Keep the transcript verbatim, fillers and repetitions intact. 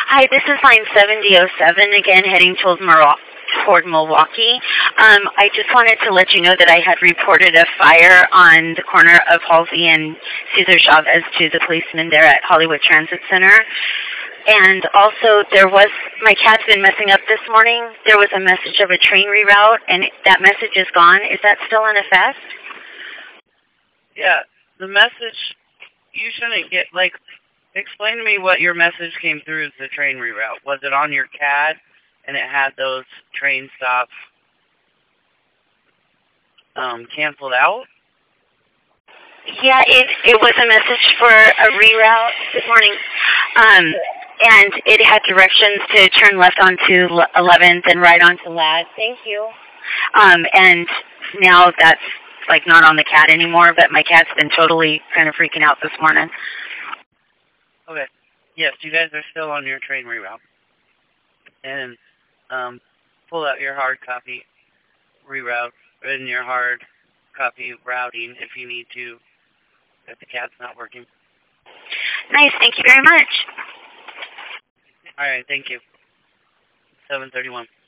Hi, this is line seventy oh seven again, heading toward, Mor- toward Milwaukee. Um, I just wanted to let you know that I had reported a fire on the corner of Halsey and Cesar Chavez to the policeman there at Hollywood Transit Center. And also, there was, my cat's been messing up this morning. There was a message of a train reroute, and that message is gone. Is that still in effect? Yeah, the message, you shouldn't get, like, explain to me what your message came through as the train reroute. Was it on your C A D, and it had those train stops um, canceled out? Yeah, it it was a message for a reroute this morning, um, and it had directions to turn left onto eleventh and right onto Ladd. Thank you. Um, and now that's like not on the cat anymore, but my cat's been totally kind of freaking out this morning. Okay. Yes, you guys are still on your train reroute, and um, pull out your hard copy reroute and your hard copy routing if you need to. If the cat's not working. Nice, thank you very much. All right, thank you. seven thirty-one.